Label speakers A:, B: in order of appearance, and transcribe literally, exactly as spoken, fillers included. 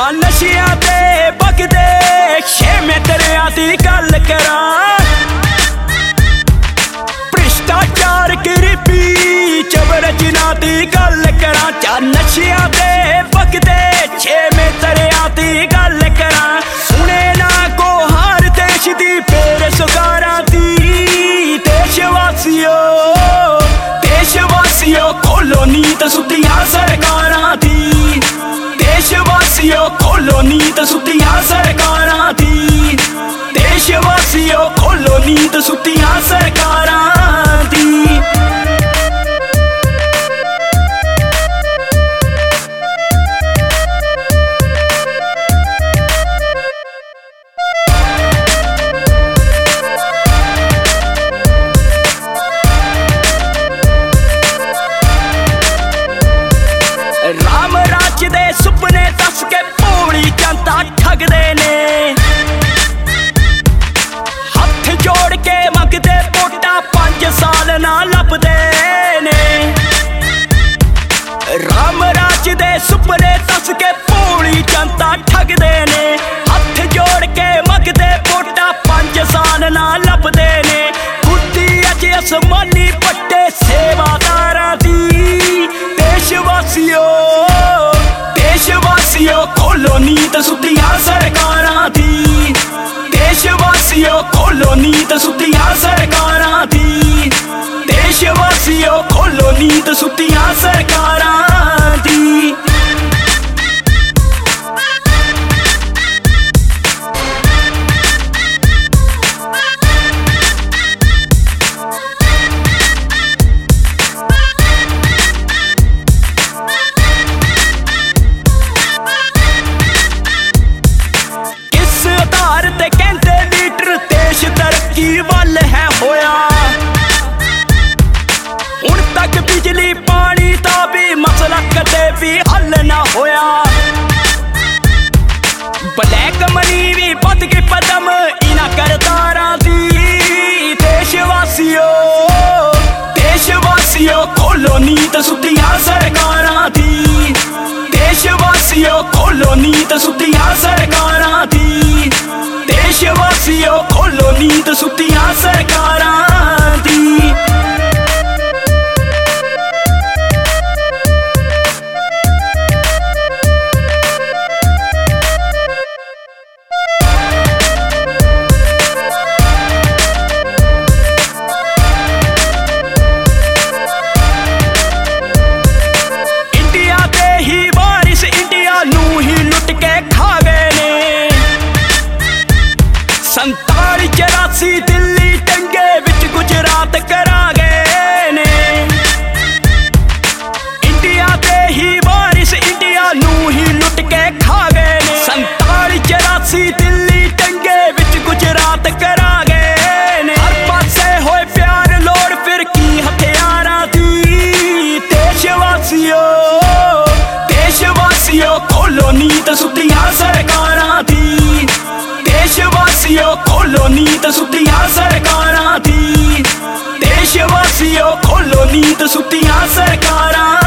A: चा नशिया ते बगदे छेवें दरिया दी गल करां। भ्रिष्टाचार गरीबी चबरजना दी गल करां। चा नशिया ते बगदे छेवें दरिया दी गल करां। सुने ना को हार देश दी बेरोजगारां दी। देशवासियों देशवासियों खोलो नीत सुतियां सरकारां दी। देशवासियों खोलो नीत सुतियां सरकारां दी। देशवासियों खोलो नीत सुतियां सरकारां दी। राम राज दे सुपने दस के भोली जनता ठगदे ने। हथ जोड़ के मंगदे वोटां पंज साल ना लभदे ने। राम राज दे सुपने दस के भोली जनता ठगदे ने। हथ जोड़ के मंगदे वोटां पंज साल ना लभदे ने। बुद्धि अज आसमानी पट्टे सेवादारां दी। देशवासियों देशवासियों खोलो नीत सुतियां सरकारां दी। देशवासियों खोलो नीत सुतियां सरकारां दी। देशवासियों खोलो नीत सुतियां सरकारां दी। ते कहंदे लीडर देश तरक्की वल है होया। हुण तक बिजली पानी दा भी मसला कदे भी हल ना होया। ब्लैक मनी भी बद गई पदम इना करदारां दी। देशवासियों देशवासियों खोलो नीत सुतियां सरकारां दी। देशवासियों खोलो नीत सुतियां सरकारां दी। देशवासियों खोलो नीत सुतियां सरकारां दी। इंडिया दे ही वारिस इंडिया नू ही लुट के खा गए ने। संताली चौरासी दिल्ली दंगे विच गुजरात करा गए ने। इंडिया दे ही वारिस इंडिया नू ही लुट के खा गए ने। संताली चौरासी दिल्ली दंगे विच गुजरात करा गए ने। हर पासे होए प्यार लोड़ फिर की हथियारां दी। देशवासियों देशवासियों खोलो नीत सुतियां सरकारां दी। देशवासियों खोलो नीत सुतियां सरकारां दी। देशवासियों खोलो नीत सुतियां सरकारां